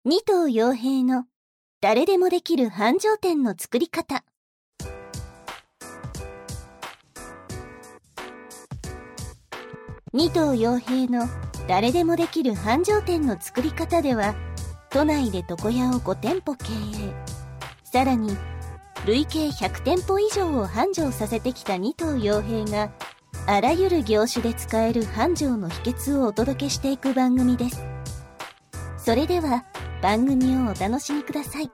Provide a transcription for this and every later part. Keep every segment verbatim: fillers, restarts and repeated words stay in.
二頭陽平の誰でもできる繁盛店の作り方。二頭陽平の誰でもできる繁盛店の作り方では、都内で床屋をご店舗経営、さらに累計ひゃく店舗以上を繁盛させてきた二頭陽平が、あらゆる業種で使える繁盛の秘訣をお届けしていく番組です。それでは番組をお楽しみください。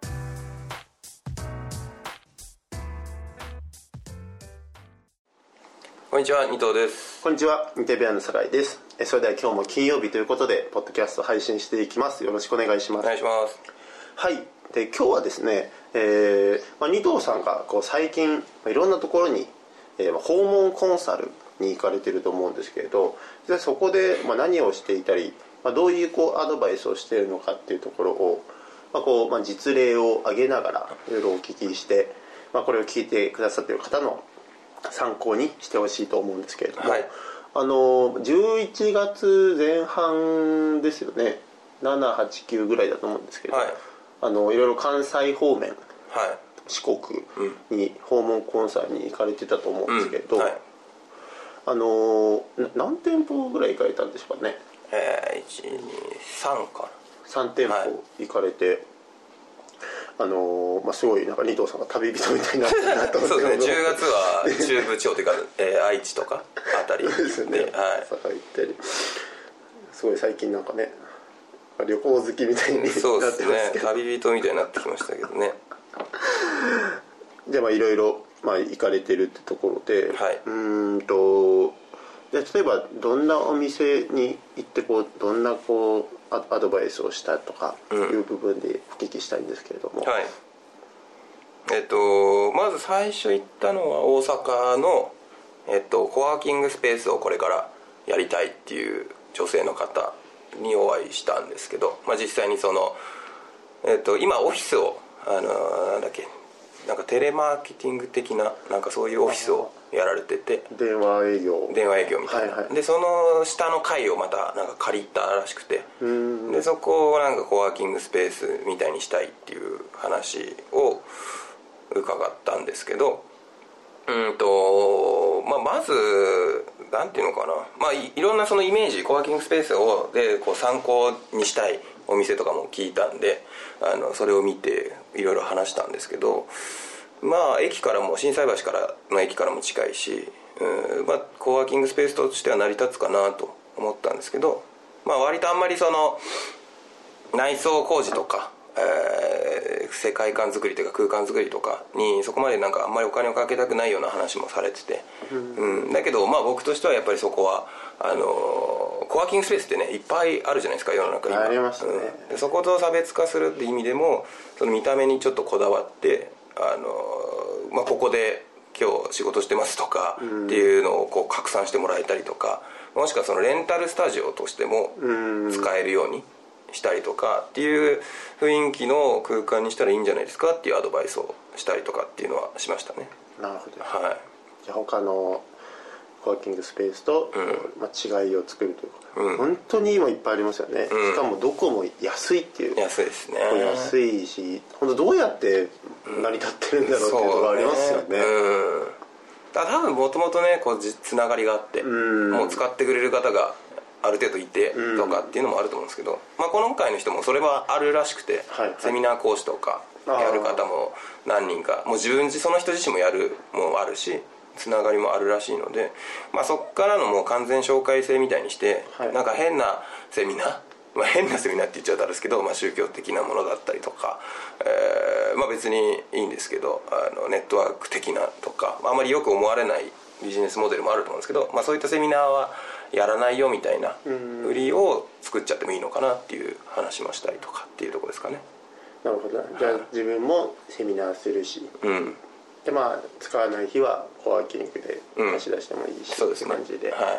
こんにちは、二頭です。 こんにちは、ニテベアの酒井です。それでは今日も金曜日ということでポッドキャスト配信していきます。よろしくお願いします。 お願いします。 はい。で今日はですね、えーまあ、二頭さんがこう最近いろんなところに、えー、訪問コンサルに行かれていると思うんですけれど、でそこで、まあ、何をしていたり、まあ、どういうこうアドバイスをしているのかっていうところを、まあこうまあ、実例を挙げながらいろいろお聞きして、まあ、これを聞いてくださっている方の参考にしてほしいと思うんですけれども、はい、あのじゅういちがつぜん半ですよね。しち、はち、きゅうぐらいだと思うんですけど、はい、あのいろいろ関西方面、はい、四国に訪問コンサルに行かれてたと思うんですけど、うんはい、あの何店舗ぐらい行かれたんでしょうかね。 えー、いち、に、さんかな。 さん店舗行かれて、はい、あのまあ、すごいなんか二頭さんが旅人みたいになってるなと思って。 そうですね、じゅうがつは中部地方というか、えー、愛知とかあたりですよね、はい、坂行ったり、すごい最近なんかね旅行好きみたいになってますけど。そうですね、 旅人みたいになってきましたけどね。 じゃあまあいろいろまあ行かれてるってところで、 はい、 うーんとじゃあ例えばどんなお店に行ってこうどんなこうアドバイスをしたとかいう部分でお聞きしたいんですけれども、 うん、はい、えっとまず最初行ったのは大阪の、えっと、コワーキングスペースをこれからやりたいっていう女性の方にお会いしたんですけど、まあ、実際にその、えっと、今オフィスをあのなんだっけなんかテレマーケティング的ななんかそういうオフィスをやられてて、 電話営業電話営業みたいな、はいはい、でその下の階をまたなんか借りたらしくて、でそこをなんかコワーキングスペースみたいにしたいっていう話を伺ったんですけど、うんと、まあ、まずなんていうのかな、まあ、い, いろんなそのイメージコワーキングスペースをでこう参考にしたいお店とかも聞いたんで、あのそれを見ていろいろ話したんですけど、まあ駅からも心斎橋からの駅からも近いし、うん、まあ、コワーキングスペースとしては成り立つかなと思ったんですけど、まあ、割とあんまりその内装工事とか、えー、世界観作りというか空間作りとかにそこまでなんかあんまりお金をかけたくないような話もされてて、うんうん、だけどまあ僕としてはやっぱりそこはあのコワーキングスペースってねいっぱいあるじゃないですか世の中に。 ありますね、 うん、でそこと差別化するって意味でもその見た目にちょっとこだわってあの、まあ、ここで今日仕事してますとかっていうのをこう拡散してもらえたりとか、もしくはそのレンタルスタジオとしても使えるようにしたりとかっていう雰囲気の空間にしたらいいんじゃないですかっていうアドバイスをしたりとかっていうのはしましたね。 なるほど、 はい、 じゃあ他のコワーキングスペースと、うんまあ、違いを作るというか、うん、本当に今いっぱいありますよね、うん、しかもどこも安いっていう。 安いですね。 安いし本当どうやって成り立ってるんだろうっていうところありますよね。 うん、だから多分もともとねこうつながりがあって、うん、もう使ってくれる方がある程度いてとかっていうのもあると思うんですけど、うんまあ、この回の人もそれはあるらしくて、はいはい、セミナー講師とかやる方も何人かもう自分その人自身もやるもあるしつながりもあるらしいので、まあ、そこからのもう完全紹介制みたいにして、はい、なんか変なセミナー、まあ、変なセミナーって言っちゃうとあれですけど、まあ、宗教的なものだったりとか、えーまあ、別にいいんですけどあのネットワーク的なとかあまりよく思われないビジネスモデルもあると思うんですけど、まあ、そういったセミナーはやらないよみたいな売りを作っちゃってもいいのかなっていう話もしたりとかっていうところですかね。 なるほど。じゃあ自分もセミナーするし、うんでまあ、使わない日はコワーキングで貸し出してもいいし、うん、って感じで、はい、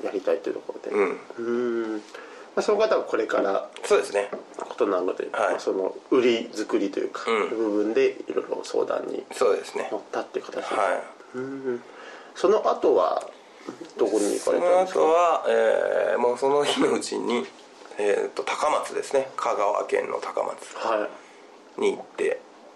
やりたいというところで、うんうんまあ、その方はこれからそうですねことなので、はいまあ、その売り作りというか、うん、部分でいろいろ相談に乗ったっていう形です、はい、うんその後はどこに行かれたんですか。 その後は、えー、もうその日のうちにえー、と高松ですね、香川県の高松に行って、はい、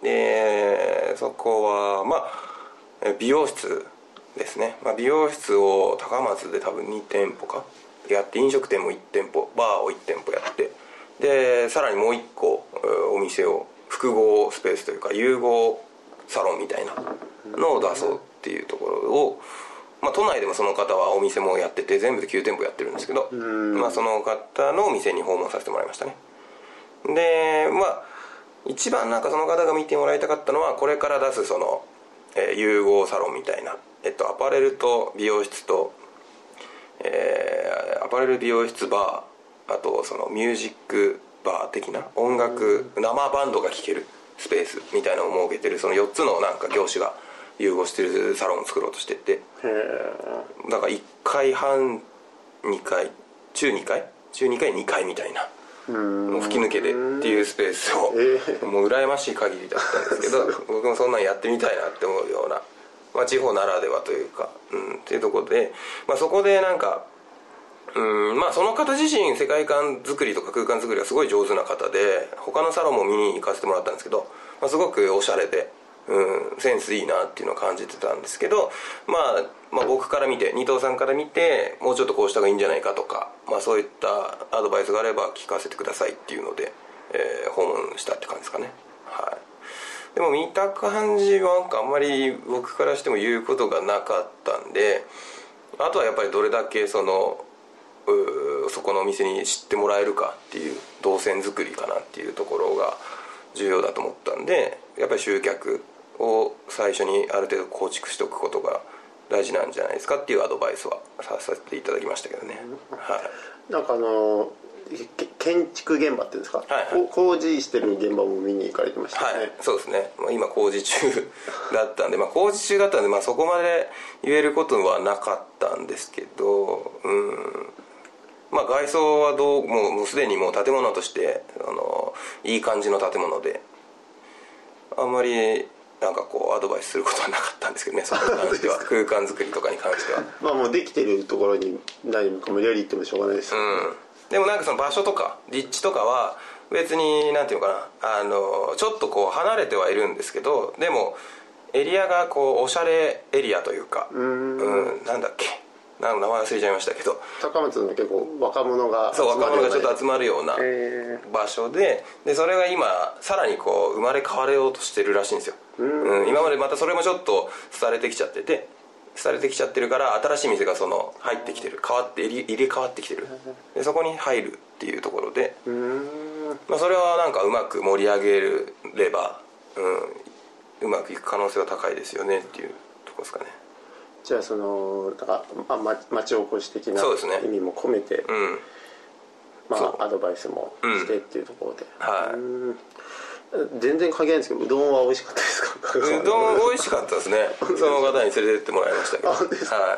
でそこはまあ美容室ですね、まあ、美容室を高松で多分に店舗かやって、飲食店もいち店舗、バーをいち店舗やって、でさらにもういっこお店を複合スペースというか融合サロンみたいなのを出そうっていうところを、まあ、都内でもその方はお店もやってて全部できゅう店舗やってるんですけど、まあ、その方のお店に訪問させてもらいましたね。でまあ一番なんかその方が見てもらいたかったのは、これから出すその、えー、融合サロンみたいな、えっと、アパレルと美容室と、えー、アパレル美容室バー、あとそのミュージックバー的な音楽生バンドが聴けるスペースみたいなのを設けてる、そのよっつのなんか業種が融合してるサロンを作ろうとしてて、だからいっかいはんにかい中にかい中にかいにかいみたいな、もう吹き抜けでっていうスペースを、えー、もう羨ましい限りだったんですけど僕もそんなんやってみたいなって思うような、まあ、地方ならではというか、うん、っていうところで、まあ、そこでなんかうんまあその方自身世界観作りとか空間作りがすごい上手な方で、他のサロンも見に行かせてもらったんですけど、まあ、すごくおしゃれで、うん、センスいいなっていうのを感じてたんですけど、まあ、まあ僕から見て二藤さんから見てもうちょっとこうした方がいいんじゃないかとか、まあ、そういったアドバイスがあれば聞かせてくださいっていうので、えー、訪問したって感じですかね。はい、でも見た感じはなんかあんまり僕からしても言うことがなかったんで、あとはやっぱりどれだけそのそこのお店に知ってもらえるかっていう動線作りかなっていうところが重要だと思ったんで、やっぱり集客を最初にある程度構築しておくことが大事なんじゃないですかっていうアドバイスはさせていただきましたけどね。はい、なんかあの建築現場っていうんですか、はいはい、工事してる現場も見に行かれてましたね。 はい、そうですね。今工事中だったんで、まあ、工事中だったんで、まあ、そこまで言えることはなかったんですけど、うんまあ、外装はどうもう、もうすでにもう建物としてあのいい感じの建物で、あんまりなんかこうアドバイスすることはなかったんですけどね、そこに関しては空間作りとかに関してはまあもうできてるところに何もか無理やり行ってもしょうがないです、 うんでもなんかその場所とか立地とかは別になんていうのかな、あのちょっとこう離れてはいるんですけど、でもエリアがこうおしゃれエリアというか、うーん、うん、なんだっけ、なん名前忘れちゃいましたけど、 高松の結構若者がそう若者がちょっと集まるような場所で、でそれが今さらにこう生まれ変われようとしてるらしいんですよ。うん、今までまたそれもちょっと廃れてきちゃってて廃れてきちゃってるから、新しい店がその入ってきてる、変わって入れ替わってきてる、でそこに入るっていうところで、うーん、まあ、それはなんかうまく盛り上げれば、うん、うまくいく可能性は高いですよねっていうところですかね。 じゃあそのだから、ま、町おこし的な意味も込めて、うん、まあアドバイスもしてっていうところで、うん、はい、うん全然関係ないんですけど、うどんは美味しかったですか？ うどん美味しかったですねその方に連れてってもらいましたけど。あ、ですか、はい、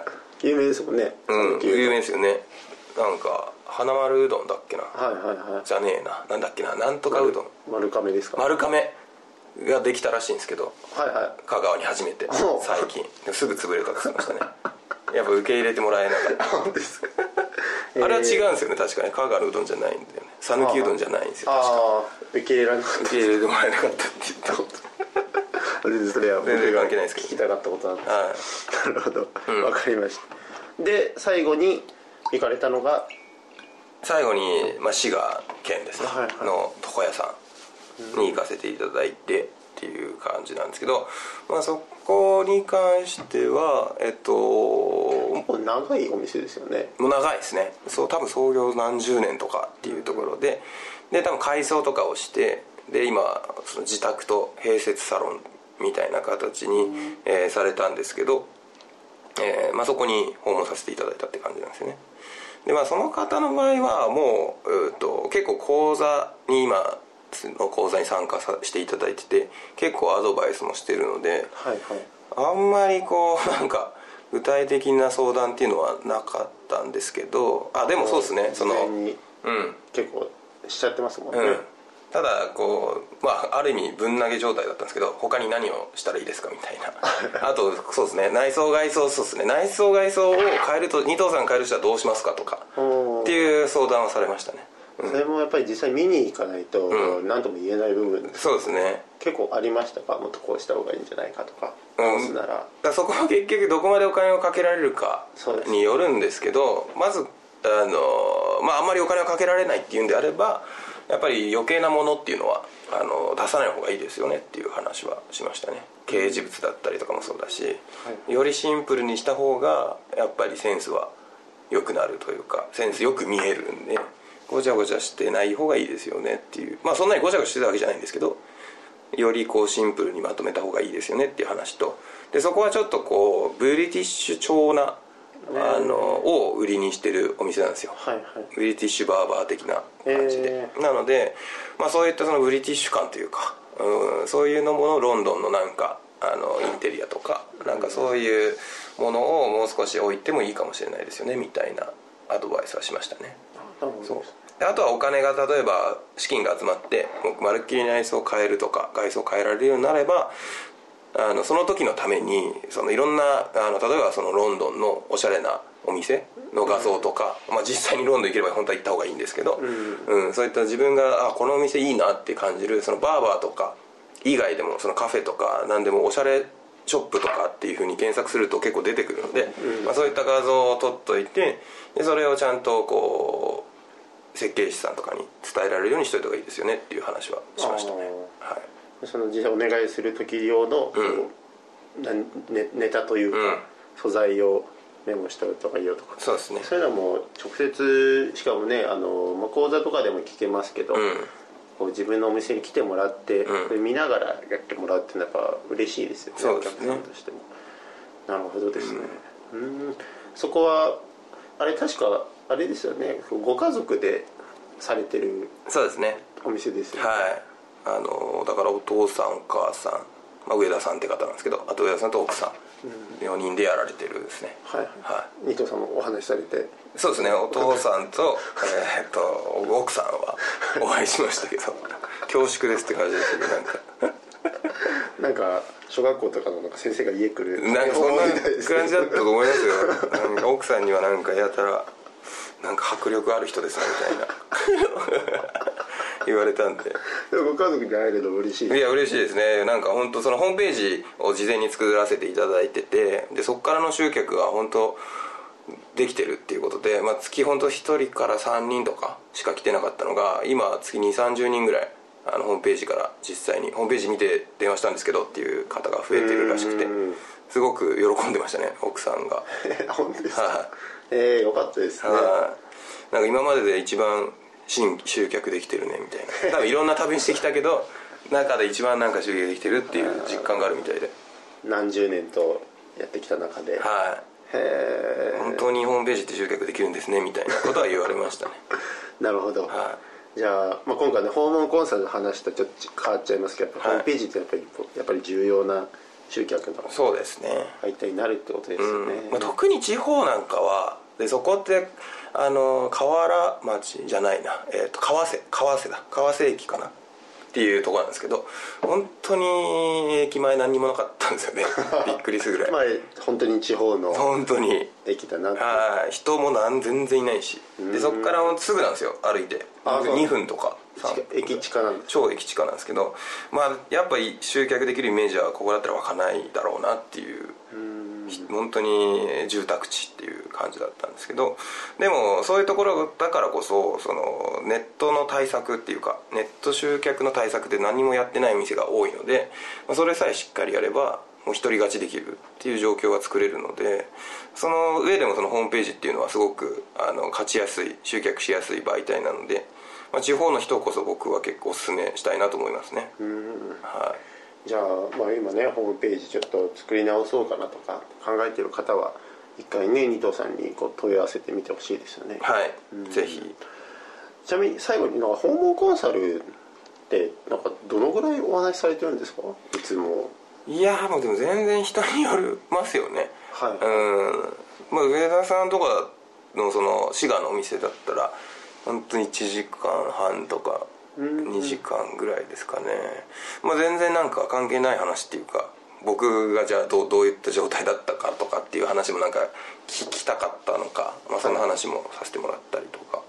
有名ですもんね。 うん、有名ですよね。なんか花丸うどんだっけな、 はいはいはい、 じゃねえな、なんだっけな、なんとかうどん、 丸亀ですか？ 丸亀ができたらしいんですけど、 はいはい、 香川に初めて最近すぐ潰れたって言ってましたねやっぱ受け入れてもらえなかったですかあれは違うんですよね、確かに香川のうどんじゃないんだよね、讃岐うどんじゃないんですよ。確かああ受け入れられなかった、 受け入れてもらえなかったって言った全然それは全然関係ないですけど聞きたかったことなんです、 はい、 なるほど、うん、分かりました。で最後に行かれたのが最後に、まあ、滋賀県ですね、はいはい、の床屋さんに行かせていただいてっていう感じなんですけど、まあ、そこに関してはえっともう長いお店ですよね。 もう長いですね。そう多分創業何十年とかっていうところで、で多分改装とかをして、で今その自宅と併設サロンみたいな形に、えー、されたんですけど、えーまあ、そこに訪問させていただいたって感じなんですよね。でまあその方の場合はもう、うーと結構講座に今の講座に参加さしていただいてて、結構アドバイスもしてるので、はいはい、あんまりこうなんか具体的な相談っていうのはなかったんですけど、あでもそうですね、その、うん、 結構しちゃってますもんね、うん、 ただこう、まあ、ある意味ぶん投げ状態だったんですけど、他に何をしたらいいですかみたいなあとそうですね、内装外装、そうですね、内装外装を変えると二藤さん変える人はどうしますかとかっていう相談をされましたね。 それもやっぱり実際見に行かないと何とも言えない部分、 うん、そうですね。 結構ありましたか？もっとこうした方がいいんじゃないかとか、直すなら、 うん、だからそこは結局どこまでお金をかけられるかによるんですけど、まずあの、まあ、あんまりお金をかけられないっていうんであれば、やっぱり余計なものっていうのはあの出さない方がいいですよねっていう話はしましたね。掲示物だったりとかもそうだし、はい、よりシンプルにした方がやっぱりセンスは良くなるというか、センスよく見えるんで、ごちゃごちゃしてない方がいいですよねっていう、まあそんなにごちゃごちゃしてたわけじゃないんですけど、よりこうシンプルにまとめた方がいいですよねっていう話と、でそこはちょっとこうブリティッシュ調なあのを売りにしてるお店なんですよ、はいはい、ブリティッシュバーバー的な感じで、なので、まあ、そういったそのブリティッシュ感というか、うん、そういうのものロンドンのなんかあのインテリアとかなんかそういうものをもう少し置いてもいいかもしれないですよねみたいなアドバイスはしましたね。そうで、あとはお金が例えば資金が集まってまるっきり内装を変えるとか外装を変えられるようになれば、あのその時のためにそのいろんなあの例えばそのロンドンのおしゃれなお店の画像とか、まあ、実際にロンドン行ければ本当は行った方がいいんですけど、うんうん、そういった自分があこのお店いいなって感じるそのバーバーとか以外でもそのカフェとか何でもおしゃれショップとかっていう風に検索すると結構出てくるので、まあ、そういった画像を撮っといて、でそれをちゃんとこう設計士さんとかに伝えられるようにしといた方がいいですよねっていう話はしましたね。はい、 その実際お願いする時用の、うん、ネ, ネタというか、うん、素材をメモしておいた方がいいよとか、 そうですね、 そういうのも直接しかもねあの、まあ、講座とかでも聞けますけど、うん、こう自分のお店に来てもらって、うん、見ながらやってもらうっていうのはやっぱ嬉しいですよね、 そうですね、 お客さんとしても。なるほどですね、うん、うんそこはあれ確かあれですよね、ご家族でされてるそうですねお店ですよね。 はい、あのだからお父さんお母さん、まあ、上田さんって方なんですけど、あと上田さんと奥さん、うん、よにんでやられてるですね。はい、 はい、二藤さんもお話しされて。 そうですね、お父さんとえっと奥さんはお会いしましたけど恐縮ですって感じですけど、なんかなんか小学校とかのなんか先生が家来るなんかそんな感じだったと思いますよなんか奥さんにはなんかやたらなんか迫力ある人ですねみたいな言われたんで、 でもご家族に会えるの嬉しい。 いや嬉しいですね。なんか本当そのホームページを事前に作らせていただいてて、でそこからの集客が本当できてるっていうことで、まあ、月本当ひとりからさんにんとかしか来てなかったのが今月にじゅうさんじゅうにんぐらいあのホームページから実際にホームページ見て電話したんですけどっていう方が増えてるらしくて、すごく喜んでましたね奥さんが本当ですか、はえー、よかったですね。 なんか今までで一番新集客できてるねみたいな、多分いろんな旅してきたけど中で一番なんか集客できてるっていう実感があるみたいで、 何十年とやってきた中で、 はい、へ本当にホームページって集客できるんですねみたいなことは言われましたねなるほど、はい、じゃあ、まあ、今回ね訪問コンサルの話とちょっと変わっちゃいますけど、はい、ホームページってやっぱりやっぱり重要な集客のそうですね相手になるってことですよね、 うんまあ、特に地方なんかはでそこってあの河原町じゃないな、えー、と川瀬川瀬だ川瀬駅かなっていうところなんですけど、本当に駅前何にもなかったんですよねびっくりするぐらいまあ本当に地方の本当に駅だなってはい人もなん全然いないし、でそこからすぐなんですよ歩いてにふんとか駅近なんです超駅近なんですけど、まあやっぱり集客できるイメージはここだったら湧かないだろうなっていう、本当に住宅地っていう感じだったんですけど、でもそういうところだからこそ、そのネットの対策っていうかネット集客の対策で何もやってない店が多いので、それさえしっかりやればもう一人勝ちできるっていう状況が作れるので、その上でもそのホームページっていうのはすごくあの勝ちやすい集客しやすい媒体なので、まあ、地方の人こそ僕は結構おすすめしたいなと思いますね。うん、はい、 じゃあ、まあ、今ねホームページちょっと作り直そうかなとか考えている方は一回ね二藤さんにこう問い合わせてみてほしいですよね。 はい、 うん、 ぜひ。 ちなみに最後になんか訪問コンサルってなんかどのぐらいお話しされてるんですかいつも。 いやもうでも全然人によりますよね。はい、うん、まあ、上田さんとかのその滋賀のお店だったら本当にいちじかんはんとかにじかんぐらいですかね。まあ、全然なんか関係ない話っていうか、僕がじゃあどう、どういった状態だったかとかっていう話もなんか聞きたかったのか、まあ、その話もさせてもらったりとか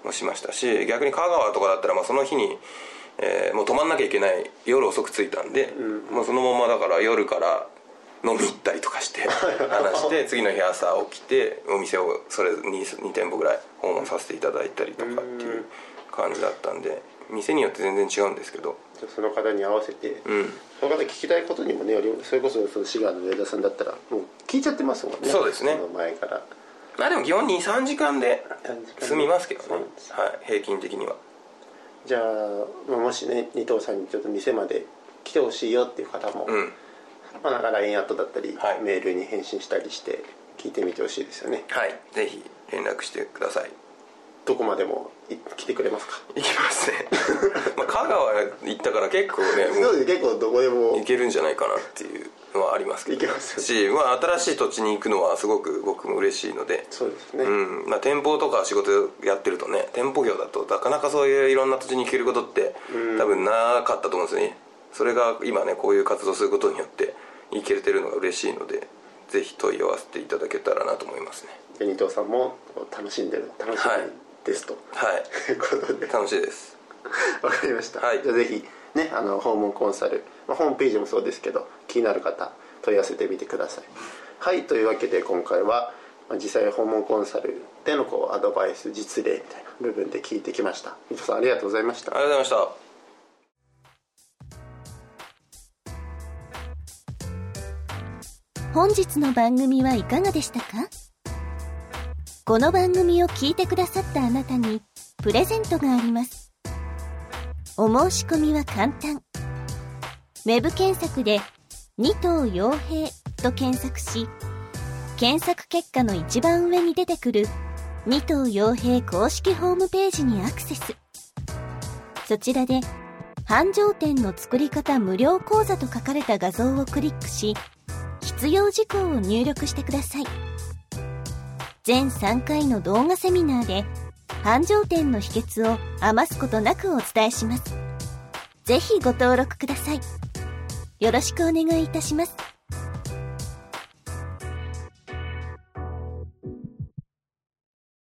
もしましたし、逆に香川とかだったらまあその日に、えー、もう泊まんなきゃいけない、夜遅く着いたんで、うん、もうそのままだから夜から飲み行ったりとかして話して次の日朝起きてお店をそれ 2, に店舗ぐらい訪問させていただいたりとかっていう感じだったんで、店によって全然違うんですけど、 その方に合わせて、うん、その方聞きたいことにもね、それこそその滋賀の上田さんだったらもう聞いちゃってますもんね。 そうですね、 その前から。 まあでも基本 にさんじかんで済みますけどね、はい、平均的には。 じゃあもしね二藤さんにちょっと店まで来てほしいよっていう方も、うん、まあ、なんか ライン アットだったり、はい、メールに返信したりして聞いてみてほしいですよね。 はい、ぜひ連絡してください。 どこまでも来てくれますか？ 行きますねまあ香川行ったから結構ねそうです、結構どこでも行けるんじゃないかなっていうのはありますけど、 行けますし、まあ、新しい土地に行くのはすごく僕も嬉しいので。 そうですね、 うん、まあ、店舗とか仕事やってるとね、店舗業だとなかなかそういういろんな土地に行けることって多分なかったと思うんですよね。それが今ねこういう活動することによって行けてるのが嬉しいので、ぜひ問い合わせていただけたらなと思いますね。 二藤さんも楽しんでる楽しみですと、 はい、ことで楽しいです。 わかりました、はい、じゃあぜひね、あの訪問コンサル、まあ、ホームページもそうですけど気になる方問い合わせてみてください。はい、というわけで今回は、まあ、実際訪問コンサルでのこうアドバイス実例みたいな部分で聞いてきました。二藤さんありがとうございました。 ありがとうございました。本日の番組はいかがでしたか？この番組を聞いてくださったあなたにプレゼントがあります。お申し込みは簡単。ウェブ検索で二藤陽平と検索し、検索結果の一番上に出てくる二藤陽平公式ホームページにアクセス。そちらで繁盛店の作り方無料講座と書かれた画像をクリックし、必要事項を入力してください。全さんかいの動画セミナーで繁盛店の秘訣を余すことなくお伝えします。ぜひご登録ください。よろしくお願いいたします。